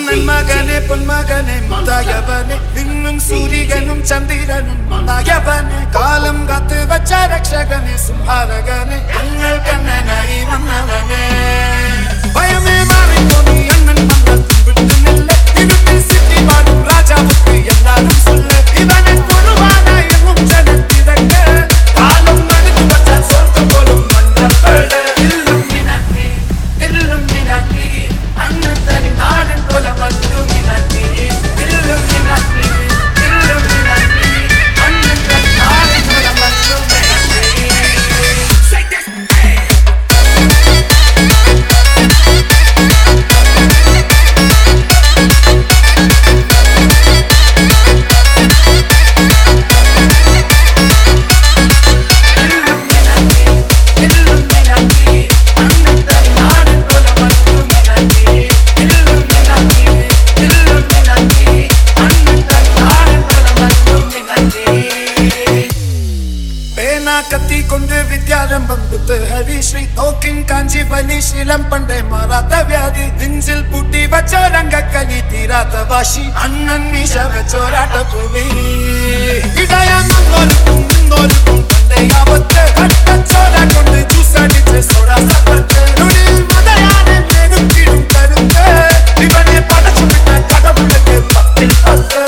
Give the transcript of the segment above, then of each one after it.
അണ്ണൻ മകനെ പൊന്മകനെ മുതായവനെ നിന്നും സൂര്യനും ചന്ദ്രനും മതായവനെ കാലം കാത്ത് വച്ച രക്ഷകനെ സംഹാരകനെ ഞങ്ങൾ കണ്ണനായി വന്നവനെ ഭയമേ മാറിപ്പോ നീ അണ്ണൻ മന്ദത്തും വിട്ടുന്നില്ല ഇരുട്ടിൽ സിറ്റി പാടും രാജാവുക്ക് എല്ലാരും சொல்ல ഇവനെ തൊഴുവാനായി എങ്ങും ജനത്തിരക്ക് കാലം മണിക്ക് വച്ച സ്വർഗം പോലും മഞ്ഞപ്പേട് കത്തി കൊണ്ട് വിദ്യാരംഭം കുത്ത് ഹരിശ്രീ തോക്കിൻ കാഞ്ചി വലിശീലം പണ്ടേ മാറാത്ത വ്യാധി നെഞ്ചിൽ പൂട്ടി വച്ചോരംഗക്കലി തീരാത്ത വാശി അണ്ണൻ മീശ വെച്ചോരാട്ട ഭൂമി ഇടയാന്നോൽക്കും പണ്ടേ ആവത്ത് കട്ടച്ചോര കൊണ്ട് ജ്യൂസടിച്ച് സോഡ സപ്പത്ത് മതയാനെ നേരുക്കിടും കരുത്ത് ഇവനെ പടച്ചു വിട്ട കടവുള്ളക്ക് 10 ൽ 10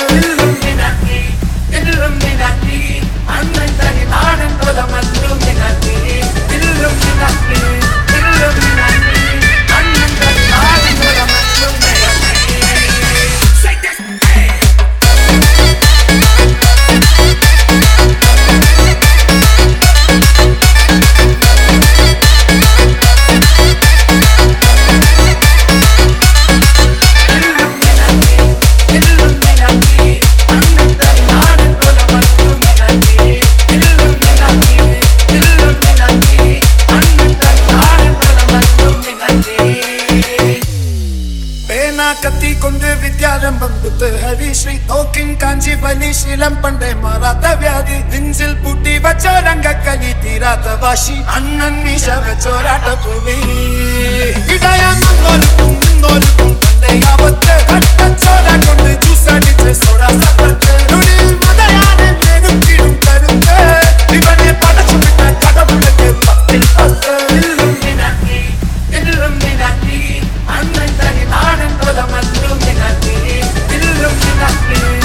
കത്തി കൊണ്ട് വിദ്യാരംഭം കുത്ത് ഹരിശ്രീ തോക്കിൻ കാഞ്ചി വലിശീലം പണ്ടേ മാറാത്ത വ്യാധി നെഞ്ചിൽ പൂട്ടി വച്ചോരംഗക്കലി തീരാത്ത വാശി അണ്ണൻ മീശ വെച്ചോരാട്ട ഭൂമി ഇടയാന്നോൽക്കും പണ്ടേ ആവത്ത് കട്ടച്ചോര കൊണ്ട് ജ്യൂസടിച്ച് സോഡ സപ്പത്ത് മതയാനെ നേരുക്കിടും കരുത്ത് ഇവനെ പടച്ചു വിട്ട കടവുള്ളക്ക് 10 ൽ 10 അണ്ണൻ തനി നാടൻ കൊലമല്ലും